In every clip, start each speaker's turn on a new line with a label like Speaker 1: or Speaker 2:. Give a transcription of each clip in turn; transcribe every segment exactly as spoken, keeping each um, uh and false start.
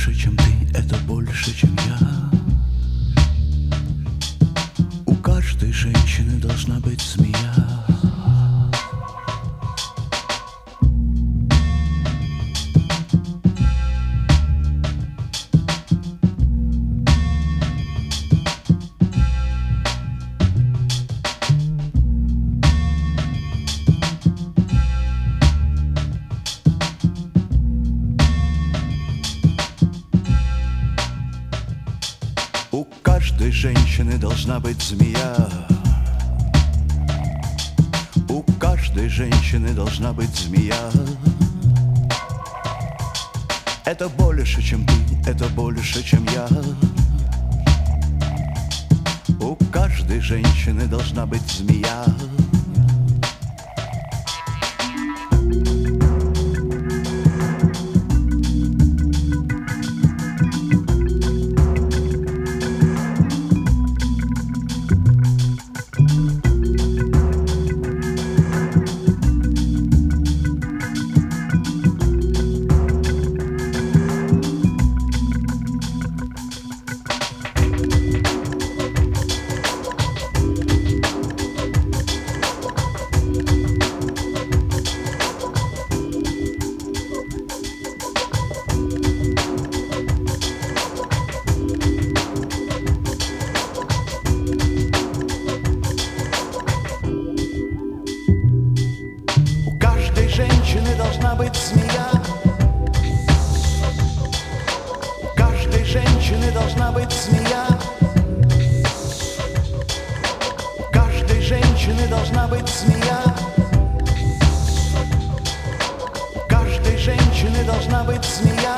Speaker 1: больше, чем ты, это больше, чем я. У каждой женщины должна быть змея. У каждой женщины должна быть змея. У каждой женщины должна быть змея. Это больше, чем ты, это больше, чем я. У каждой женщины должна быть змея. Должна быть змея. У каждой женщины должна быть змея. У каждой женщины должна быть змея. У каждой женщины должна быть змея.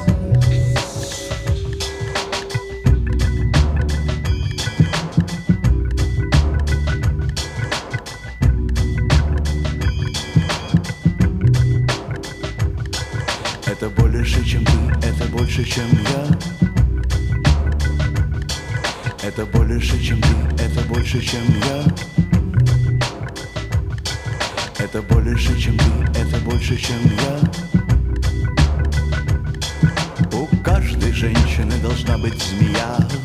Speaker 1: Это больше, чем ты, это больше, чем я. Это больше, чем ты, это больше, чем я. Это больше, чем ты, это больше, чем я. У каждой женщины должна быть змея.